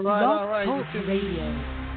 Blog right. Talk Radio.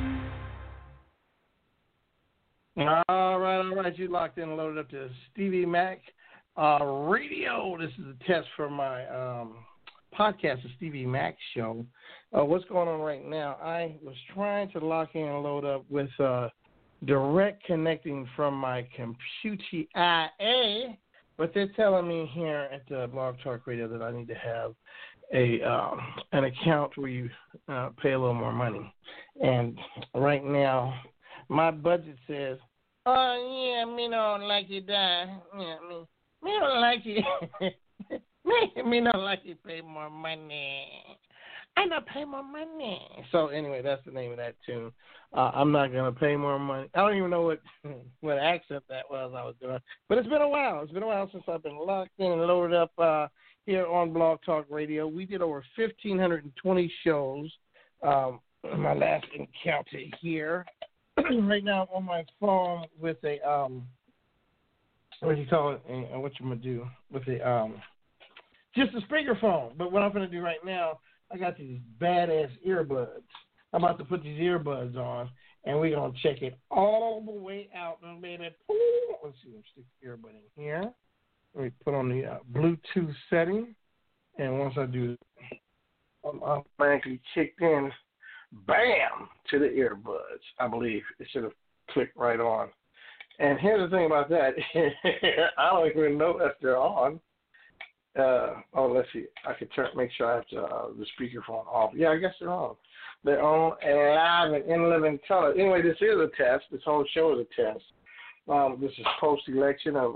All right. You locked in and loaded up to Stevie Mac Radio. This is a test for my podcast, the Stevie Mac Show. What's going on right now? I was trying to lock in and load up with direct connecting from my computer IA, but they're telling me here at Blog Talk Radio that I need to have an account where you pay a little more money. And right now, my budget says, "Oh yeah, me don't like it, me don't like it, me don't like it. Pay more money. I don't pay more money." So anyway, that's the name of that tune. I'm not gonna pay more money. I don't even know what accent that was I was doing, but it's been a while. It's been a while since I've been locked in and loaded up here on Blog Talk Radio. We did over 1,520 shows. My last encounter here. Right now I'm on my phone with a what do you call it? What you gonna do with a just a speakerphone. But what I'm gonna do right now, I got these badass earbuds. I'm about to put these earbuds on, and we're gonna check it all the way out. And baby, let's see. Let's stick the earbud in here. Let me put on the Bluetooth setting, and once I do, I'm automatically kicked in. Bam! To the earbuds. I believe it should have clicked right on. And here's the thing about that. I don't even know if they're on. Let's see. I could make sure I have the speakerphone off. Yeah, I guess they're on. They're on and live and in living color. Anyway, this is a test. This whole show is a test. This is post-election of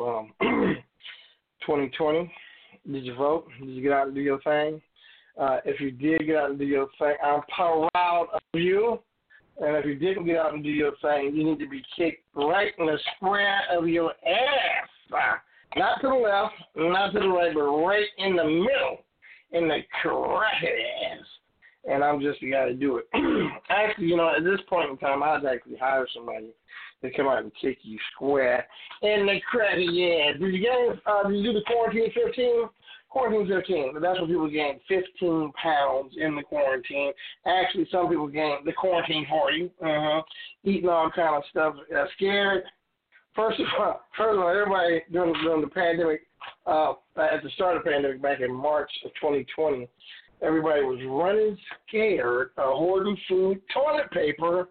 2020. Did you vote? Did you get out and do your thing? If you did get out and do your thing, I'm proud of you. And if you didn't get out and do your thing, you need to be kicked right in the square of your ass. Not to the left, not to the right, but right in the middle, in the crack ass. And I'm just the guy to do it. Actually, at this point in time, I'd actually hire somebody to come out and kick you square in the crack ass. Did you do the quarantine 15? Quarantine 15, that's when people gained 15 pounds in the quarantine. Actually, some people gained the quarantine 40, eating all kind of stuff, scared. First of all, everybody during the pandemic, at the start of the pandemic back in March of 2020, everybody was running scared, hoarding food, toilet paper,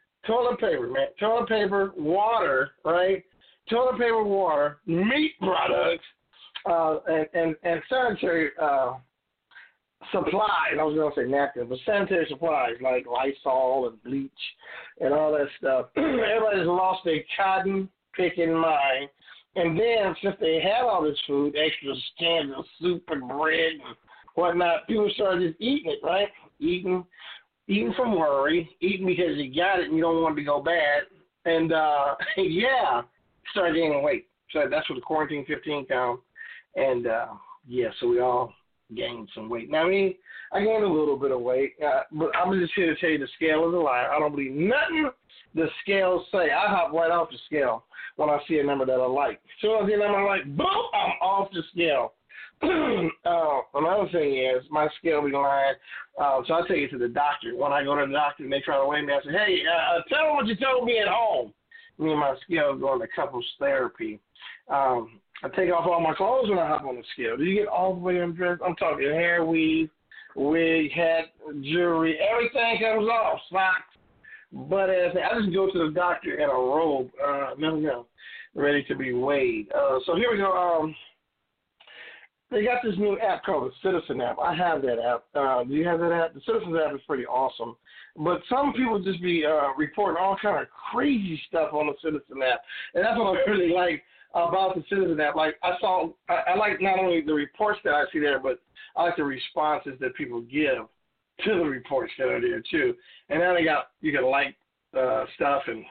water, right? Toilet paper, water, meat products, and sanitary supplies. I was going to say napkins, but sanitary supplies like Lysol and bleach and all that stuff. Everybody's lost their cotton picking mind. And then, since they had all this food, extra cans of soup and bread and whatnot, people started just eating it, right? Eating from worry, eating because you got it and you don't want it to go bad. And, started gaining weight. So that's what the quarantine 15 counts. And, so we all gained some weight. Now, I gained a little bit of weight, but I'm just here to tell you the scale is a lie. I don't believe nothing the scales say. I hop right off the scale when I see a number that I like. As soon as I see a number I like, boom, I'm off the scale. Another thing is my scale be lying. So I take it to the doctor. When I go to the doctor and they try to weigh me, I say, hey, tell them what you told me at home. Me and my scale is going to couples therapy. I take off all my clothes when I hop on the scale. Do you get all the way undressed? I'm talking hair, weave, wig, hat, jewelry, everything comes off, socks, butt ass. I just go to the doctor in a robe, ready to be weighed. So here we go. They got this new app called the Citizen app. I have that app. Do you have that app? The Citizen app is pretty awesome. But some people just be reporting all kind of crazy stuff on the Citizen app. And that's what I really like about the Citizen app. Like I like not only the reports that I see there, but I like the responses that people give to the reports that are there too. And now you can like stuff and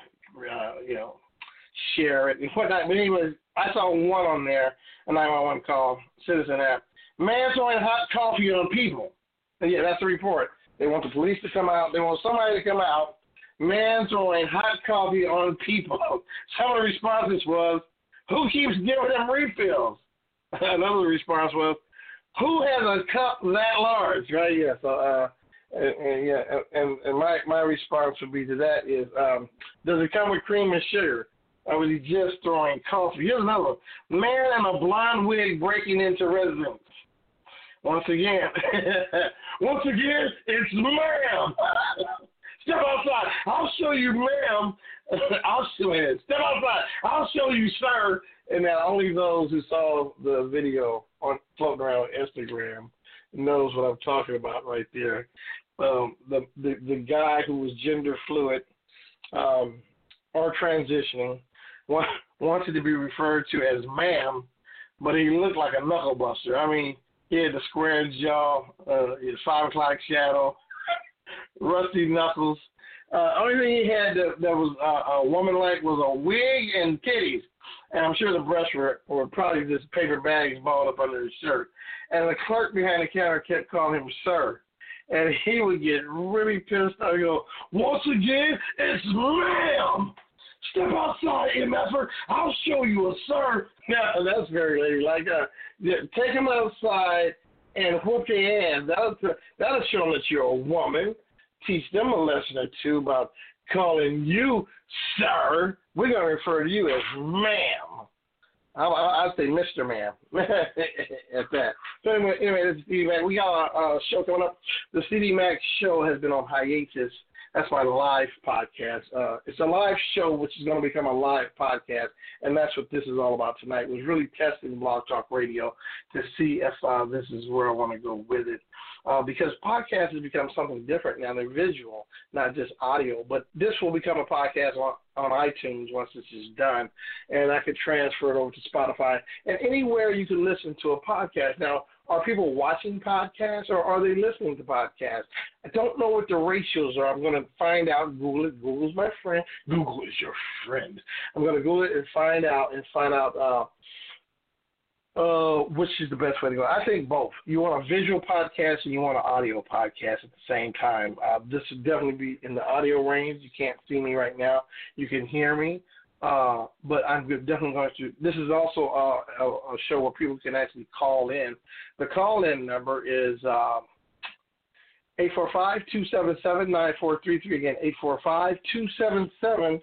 share it and whatnot. But anyways, I saw one on there, a 911 call, Citizen app. Man throwing hot coffee on people. And yeah, that's the report. They want the police to come out. They want somebody to come out. Man throwing hot coffee on people. Some of the responses was, who keeps giving them refills? Another response was, who has a cup that large? Right? Yeah. So And my response would be to that is, does it come with cream and sugar? Or was he just throwing coffee? Here's another one. Man in a blonde wig breaking into residence. Once again, it's ma'am. Step outside. I'll show you, ma'am. I'll show you. Step outside. I'll show you, sir. And now only those who saw the video on floating around on Instagram knows what I'm talking about right there. The guy who was gender fluid or transitioning wanted to be referred to as ma'am, but he looked like a knuckle buster. I mean, he had the square jaw, his 5 o'clock shadow, rusty knuckles. Only thing he had that was a woman-like was a wig and titties. And I'm sure the breasts were probably just paper bags balled up under his shirt. And the clerk behind the counter kept calling him sir. And he would get really pissed off. He'd go, once again, it's ma'am. Step outside, MFer. I'll show you a sir. Now, that's very ladylike. Take him outside and whoop their ass. That'll show them that you're a woman. Teach them a lesson or two about calling you sir. We're going to refer to you as ma'am. I'll say Mr. Ma'am at that. So anyway, this is Stevie Mac. We got a show coming up. The Stevie Mac show has been on hiatus. That's my live podcast. It's a live show, which is going to become a live podcast, and that's what this is all about tonight. Was really testing Blog Talk Radio to see if this is where I want to go with it. Because podcasts has become something different now. They're visual, not just audio. But this will become a podcast on iTunes once this is done, and I could transfer it over to Spotify and anywhere you can listen to a podcast. Now, are people watching podcasts or are they listening to podcasts? I don't know what the ratios are. I'm going to find out. Google it. Google's my friend. Google is your friend. I'm going to Google it and find out which is the best way to go. I think both. You want a visual podcast and you want an audio podcast at the same time. This would definitely be in the audio range. You can't see me right now. You can hear me. But I'm definitely going to. This is also a show where people can actually call in. The call-in number is 845-277-9433. Again, 845-277-9433.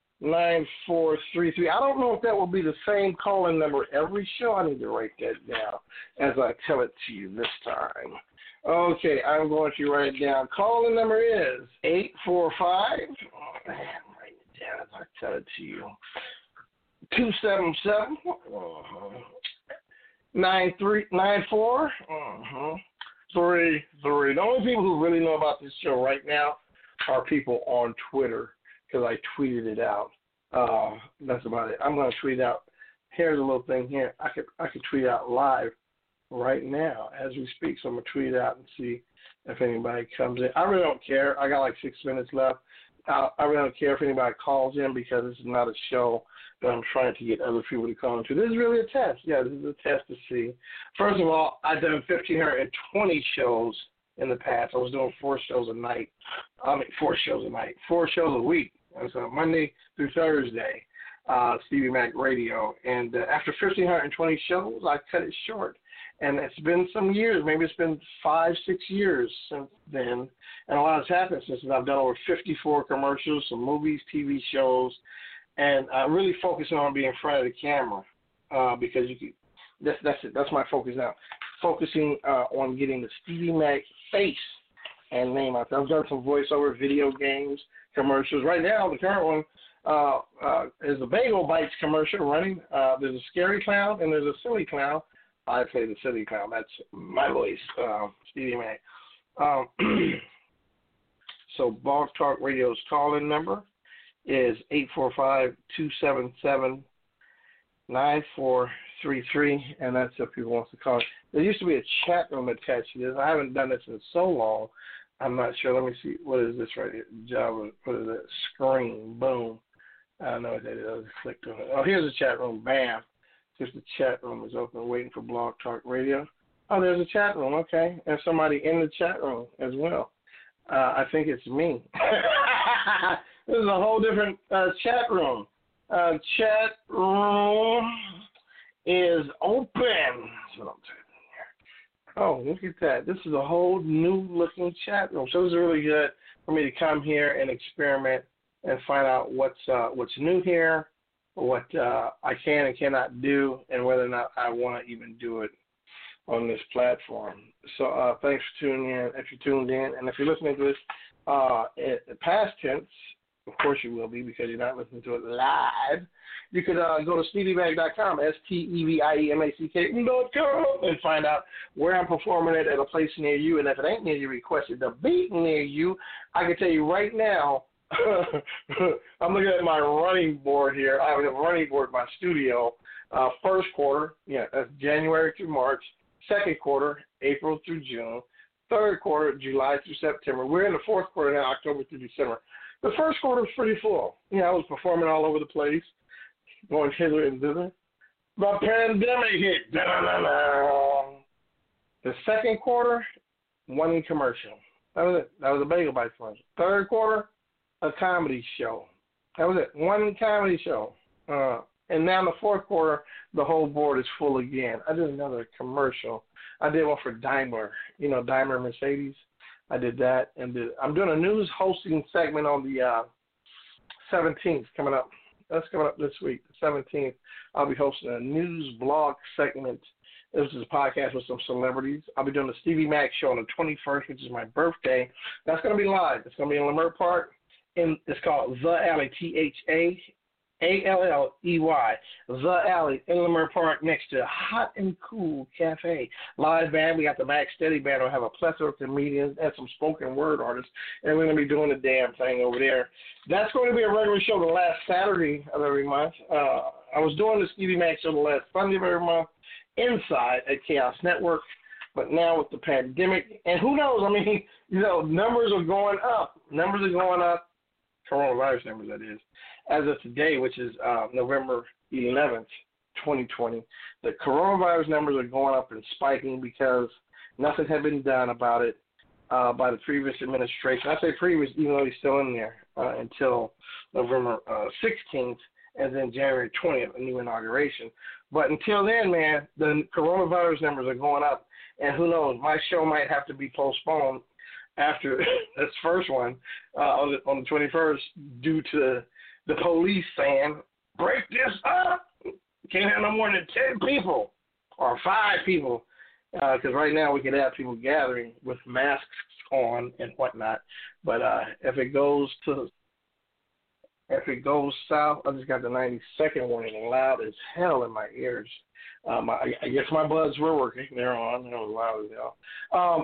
I don't know if that will be the same call-in number every show. I need to write that down as I tell it to you this time. Okay, I'm going to write it down. Call-in number is 845. As I tell it to you, 277-9394-33. The only people who really know about this show right now are people on Twitter because I tweeted it out. That's about it. I'm going to tweet out. Here's a little thing here. I could tweet out live right now as we speak. So I'm going to tweet it out and see if anybody comes in. I really don't care. I got like 6 minutes left. I really don't care if anybody calls in because this is not a show that I'm trying to get other people to call into. This is really a test. Yeah, this is a test to see. First of all, I've done 1,520 shows in the past. I was doing 4 shows a night. 4 shows a night. 4 shows a week. And so Monday through Thursday, Stevie Mac Radio. And after 1,520 shows, I cut it short. And it's been some years. Maybe it's been 5-6 years since then. And a lot has happened since then. I've done over 54 commercials, some movies, TV shows, and I'm really focusing on being in front of the camera because that's it. That's my focus now. Focusing on getting the Stevie Mac face and name out there. I've done some voiceover, video games, commercials. Right now, the current one is a Bagel Bites commercial running. There's a scary clown and there's a silly clown. I play the silly clown. That's my voice, Stevie Mac. So Blog Talk Radio's call-in number is 845-277-9433, and that's if people want to call. There used to be a chat room attached to this. I haven't done this in so long. I'm not sure. Let me see. What is this right here? Java. What is it? Screen. Boom. I don't know what that is. I just clicked on it. Oh, here's the chat room. Bam. Just the chat room is open, waiting for Blog Talk Radio. Oh, there's a chat room. Okay. And somebody in the chat room as well. I think it's me. This is a whole different chat room. Chat room is open. That's what I'm saying here. Oh, look at that. This is a whole new looking chat room. So it's really good for me to come here and experiment and find out what's new here, what I can and cannot do, and whether or not I want to even do it on this platform. So thanks for tuning in, if you tuned in. And if you're listening to this in past tense, of course you will be because you're not listening to it live, you could go to StevieMack.com, STEVIEMACK.com, and find out where I'm performing at a place near you. And if it ain't near you, requested to be near you, I can tell you right now, I'm looking at my running board here. I have a running board in my studio. First quarter, that's January through March. Second quarter, April through June. Third quarter, July through September. We're in the fourth quarter now, October through December. The first quarter was pretty full. I was performing all over the place, going hither and thither. The pandemic hit. Da-da-da-da. The second quarter, one commercial. That was it. That was a Bagel Bites commercial. Third quarter, a comedy show. That was it. One comedy show. And now in the fourth quarter, the whole board is full again. I did another commercial. I did one for Daimler, Daimler Mercedes. I did that. And I'm doing a news hosting segment on the 17th coming up. That's coming up this week, the 17th. I'll be hosting a news blog segment. This is a podcast with some celebrities. I'll be doing the Stevie Mack Show on the 21st, which is my birthday. That's going to be live. It's going to be in Leimert Park. It's called The Alley, THAALLEY, The Alley in Leimert Park next to Hot and Cool Cafe. Live band. We got the Max Steady Band. We'll have a plethora of comedians and some spoken word artists, and we're going to be doing the damn thing over there. That's going to be a regular show the last Saturday of every month. I was doing the Stevie Mack Show the last Sunday of every month inside at Chaos Network, but now with the pandemic, and who knows, numbers are going up. Numbers are going up. Coronavirus numbers, that is. As of today, which is November 11th, 2020, the coronavirus numbers are going up and spiking because nothing had been done about it by the previous administration. I say previous, even though he's still in there, until November 16th, and then January 20th, a new inauguration. But until then, man, the coronavirus numbers are going up, and who knows, my show might have to be postponed after this first one on the 21st due to the police saying, break this up. Can't have no more than 10 people or 5 people because right now we can have people gathering with masks on and whatnot. But if it goes south, I just got the 90-second warning loud as hell in my ears. I guess my buds were working. They're on. They're loud as hell.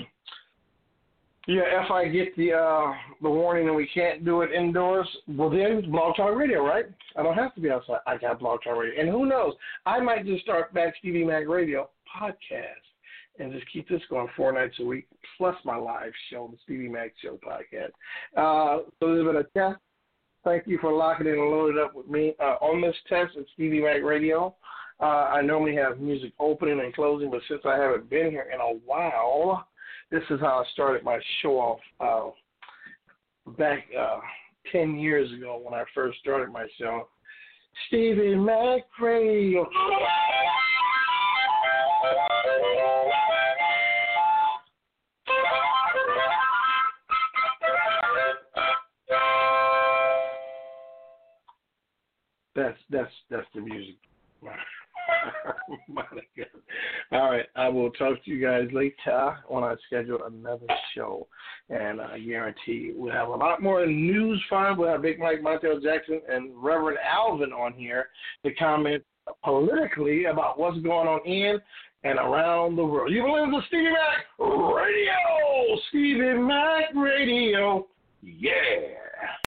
If I get the warning that we can't do it indoors, well, then it's Blog Talk Radio, right? I don't have to be outside. I got Blog Talk Radio. And who knows? I might just start back Stevie Mack Radio podcast and just keep this going 4 nights a week, plus my live show, the Stevie Mack Show podcast. So this has been a test. Thank you for locking in and loading up with me on this test at Stevie Mack Radio. I normally have music opening and closing, but since I haven't been here in a while, this is how I started my show off back 10 years ago when I first started my show. Stevie Mack Radio. That's the music. All right, I will talk to you guys later when I schedule another show, and I guarantee we'll have a lot more news fun. We'll have Big Mike, Montel Jackson, and Reverend Alvin on here to comment politically about what's going on in and around the world. You believe the Stevie Mack Radio? Stevie Mack Radio, yeah.